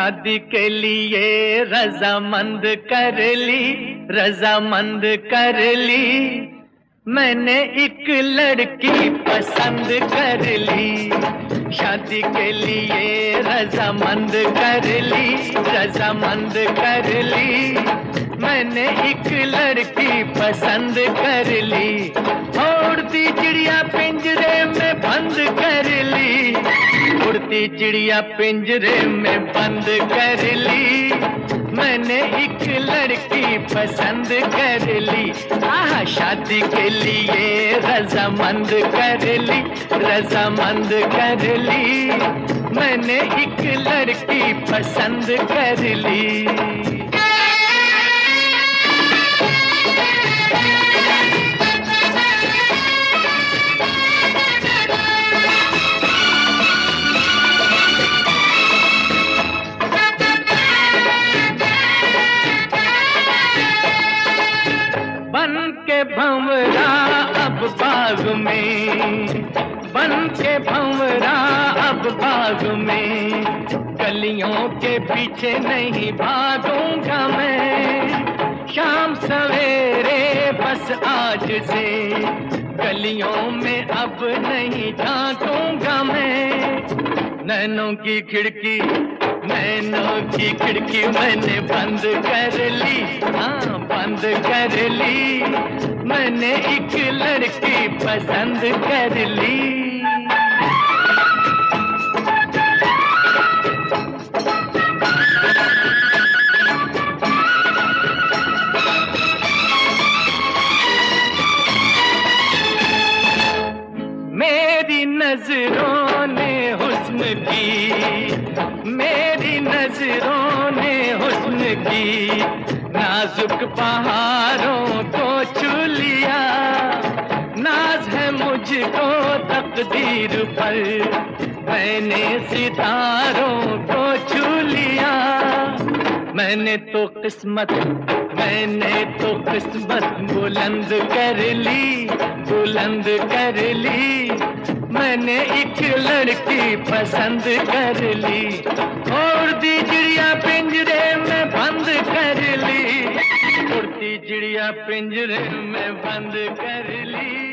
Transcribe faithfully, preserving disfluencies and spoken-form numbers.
शादी के लिए रजामंद कर ली, रजामंद कर ली। मैंने एक लड़की पसंद कर ली, शादी के लिए रजामंद कर ली, रजामंद कर ली। मैंने एक लड़की पसंद कर ली, उड़ती चिड़िया पिंजरे में बंद कर ली, उड़ती चिड़िया पिंजरे में बंद कर ली। मैंने एक लड़की पसंद कर ली, आह शादी के लिए रजामंद कर ली, रजामंद कर ली। मैंने एक लड़की पसंद कर ली। बन के भंवरा अब बाग में, बन के भंवरा अब बाग में, गलियों के पीछे नहीं भागूंगा मैं। शाम सवेरे बस आज से गलियों में अब नहीं झांकूंगा मैं। नैनों की खिड़की, नैनों की खिड़की मैंने बंद कर ली, हाँ बंद कर ली। मैंने एक लड़की पसंद कर ली। मेरी नजरों ने हुस्न की, मेरी नजरों ने हुस्न की, नाजुक पहाड़ों को छू लिया। नाज है मुझको तकदीर पर, मैंने सितारों को छू लिया। मैंने तो किस्मत, मैंने तो किस्मत बुलंद कर ली, बुलंद कर ली। मैंने एक लड़की पसंद कर ली, उड़ती चिड़िया पिंजरे में बंद कर ली, उड़ती चिड़िया पिंजरे में बंद कर ली।